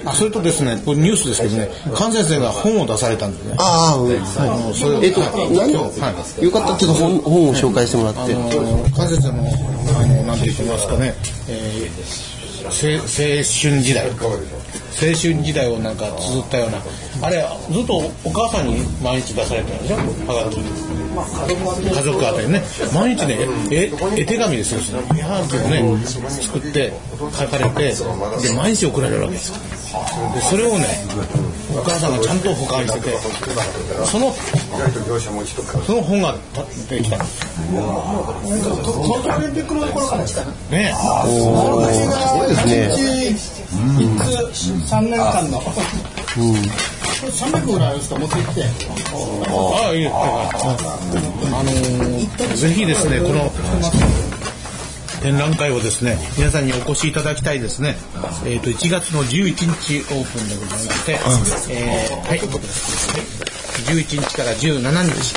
それとですね、これニュースですけどね、菅先生が本を出されたんですね。 よかったらちょっと本を紹介してもらって。 菅先生のなんて言ってますかね、青春時代をなんか綴ったような、あれずっとお母さんに毎日出されてるんでしょ、はがき。家族あたりね、毎日ね、絵手紙ですよ、絵はがきをね作って書かれて、で毎日送られるわけですよ。でそれをね、お母さんがちゃんと保管してて、その本ができたんです。 東京オリンピックの頃から来たね。 すごいですね。 3年間の300ぐらいある人持ってきて、 いいぜひですね、この展覧会をですね、皆さんにお越しいただきたいですね。1月の11日オープンでございまして、11日から17日、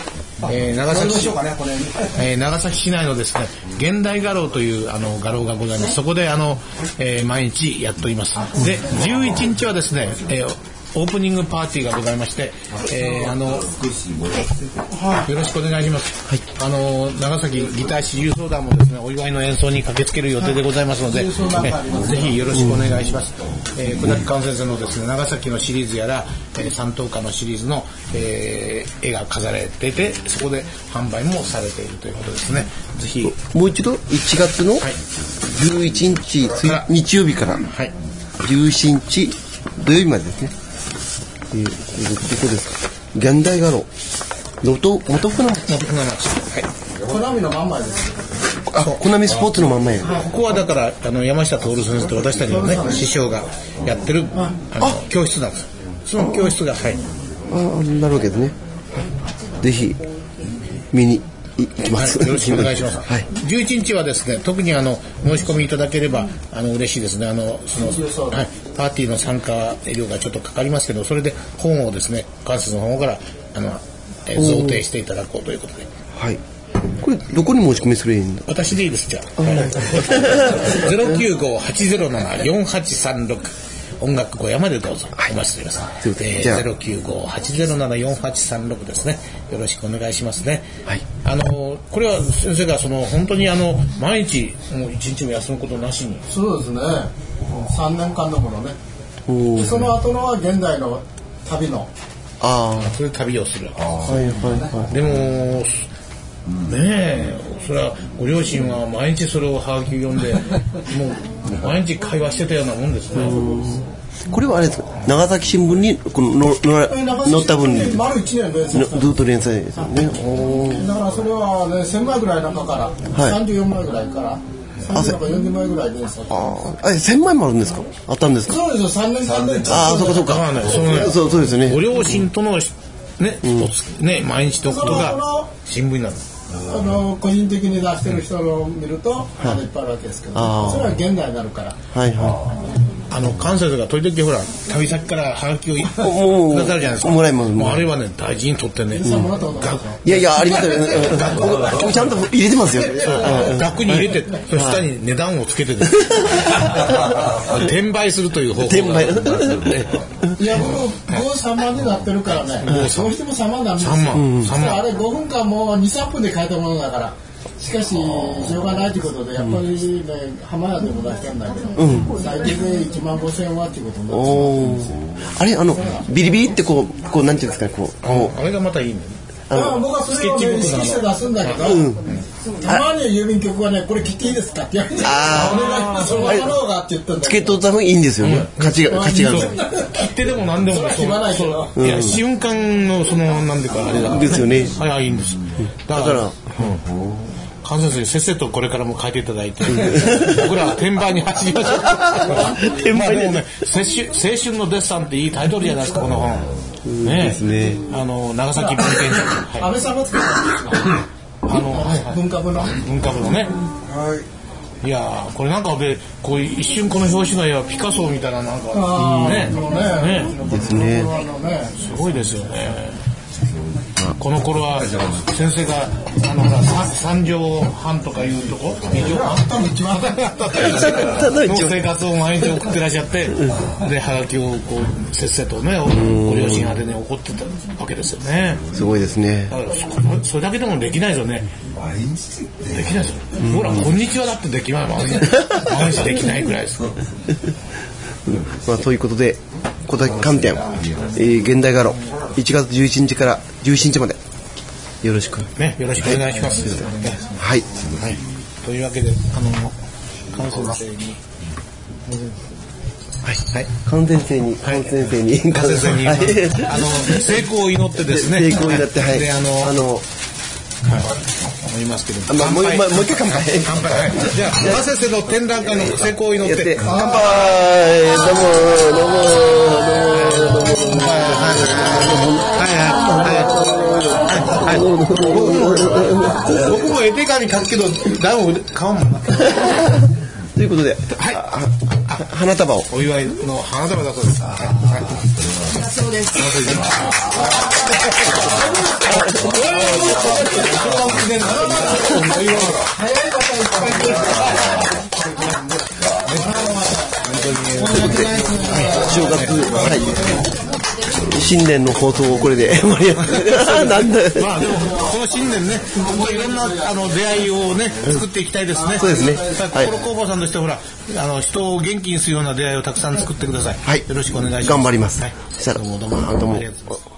長崎市内のですね、現代画廊という画廊がございます。そこで毎日やっております。で、11日はですね、オープニングパーティーがございまして、よろしくお願いします。はい、長崎ギター支持相談もですね、お祝いの演奏に駆けつける予定でございますので、ぜひよろしくお願いします。小崎寛先生のですね、長崎のシリーズやら、三等家のシリーズの、絵が飾られていて、そこで販売もされているということですね。ぜひもう一度1月の11日、日曜日から17日土曜日までですね。どこですか。現代画廊元船町。 コナミのまんまです。 コナミスポーツのまんまや。 ここはだから山下徹先生と私たちのね師匠がやってる教室なんです。その教室がなるわけですね。ぜひ見に行きます。 よろしくお願いします。11日はですね、特に申し込みいただければ嬉しいですね。パーティーの参加料がちょっとかかりますけど、それで本をですね、関節の方から贈呈していただこうということで。 はい。これどこに申し込みすればいいんだ。 私でいいです。じゃあ。095-807-4836音楽小屋までどうぞお待ちしております。095-807-4836ですね。よろしくお願いしますね。はい。これは先生が本当に毎日もう一日も休むことなしに。 そうですね。3年間のものね。でその後のは現代の旅の。 それで旅をするわけです。でもねそれはご両親は毎日それをはがき読んでもう毎日会話してたようなもんですね。 これはあれですか、長崎新聞にこの載った分に丸1年連載ずっと連載ですよね。 だからそれはね、1000枚ぐらいの中から34枚ぐらいから30枚か40枚ぐらい連載。 1000枚もあるんですか。あったんですか。 そうですよ、3年間で。 そうか。そうですね。 ご両親との毎日のことが新聞になる。 個人的に出してる人を見るとまだいっぱいあるわけですけど、それは現代になるから。 関西が時々ほら旅先からハガキをくださるじゃないですか。 もらいます。 あれはね大事に取ってね。 いやありがとう。ちゃんと入れてますよ。 額に入れて、そ下に値段をつけて転売するという方法。 いやもう3万になってるからね。どうしても3万なんですよ。3万。あれ5分間もう2、3分で書いたものだから。しかししょうがないということでやっぱりね、浜屋でも出したんだけど、最低で1万5,000円はっていうことになってしまったんですよ。 あれビリビリってこうなんていうんですかね、 あれがまたいいね。 僕はそれをね意識して出すんだけど、たまに郵便局はねこれ切っていいですかって言われて、お願いそのままのがって言ったんだけど、 チケット多分いいんですよね。価値がある。 切ってでも何でも切らないけど、 いや瞬間のなんでかあれだですよね。 いいんです。だから関先生、せっせとこれからも書いていただいて僕らは転売に走りましょう。転売でもね、青春のデッサンっていいタイトルじゃないですか、この本ね。 ですね。 長崎文献社、安倍さんが作ったんですか。文化部のね。いやこれなんかでこう一瞬この表紙の絵はピカソみたいななんかですね。 すごいですよね。 この頃は先生が3畳半とかいうとこ2畳半の生活を毎日送ってらっしゃって、でハガキをこうせっせとねご両親宛てに送ってたわけですよね。 すごいですね。 だからそれだけでもできないですよね。できないですよ。ほらこんにちはだってできない毎日できないぐらいです。 まあということで小滝観点、現代画廊1月11日から17日までよろしくね、よろしくお願いします。 はい、 はい、というわけで関先生に関先生に成功を祈ってですね。 成功を祈ってで思いますけど。 もう一回乾杯。 じゃあ関先生の展覧会の成功を祈って乾杯。 僕も絵手紙書くけど誰も買わんもんな。 ということで、花束をお祝いの花束だそうです。そうです。 正月、新年の放送をこれで盛り上がる。なんだ。 まあでもこの新年ね、いろんな出会いをね作っていきたいですね。 そうですね。 心工房さんとしてほら人を元気にするような出会いをたくさん作ってください。 はい。 よろしくお願いします。 頑張ります。 はい。 したらどうも。